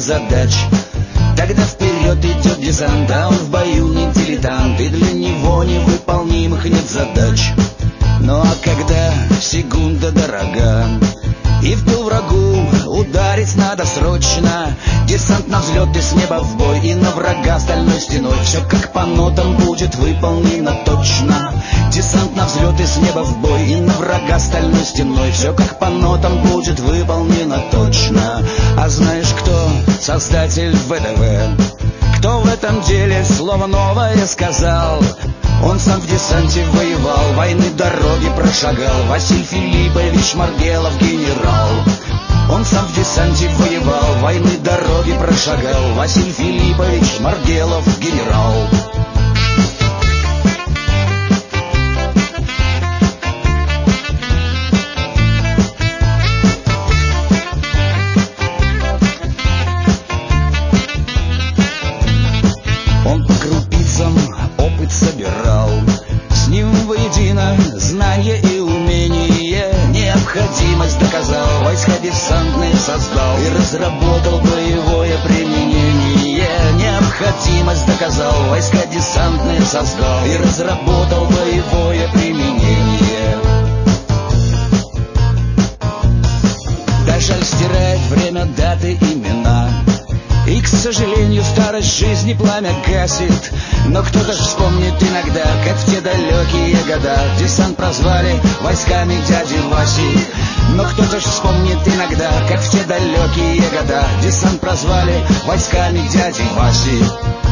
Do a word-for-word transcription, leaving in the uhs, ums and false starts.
задач. Тогда вперед идет десант, а он в бою не дилетант, и для него невыполнимых нет задач. Ну а когда секунда дорога, и в тыл врагу ударить надо срочно, десант на взлет и с неба в бой, и на врага стальной стеной. Все как по нотам будет выполнено точно. Десант на взлет и с неба в бой, и на врага стальной стеной. Все как по нотам будет выполнено точно. А знаешь, кто создатель ВДВ? Кто в этом деле слово новое сказал? Он сам в десанте воевал, войны дороги прошагал. Василий Филиппович Маргелов, генерал. Он сам в десанте воевал, войны дороги прошагал. Василий Филиппович Маргелов, генерал. Он по крупицам опыт собирал, с ним воедино знание и умение. Необходимость доказал, войска десантные создал и разработал боевое применение. Необходимость доказал, войска десантные создал и разработал боевое применение. Да жаль стирает время, даты, имена, и, к сожалению, старость жизни пламя гасит. Но кто-то ж вспомнит иногда, как в те далекие года десант прозвали войсками дяди Васи. Но кто-то ж вспомнит иногда, как в те далекие года десант прозвали войсками дяди Васи.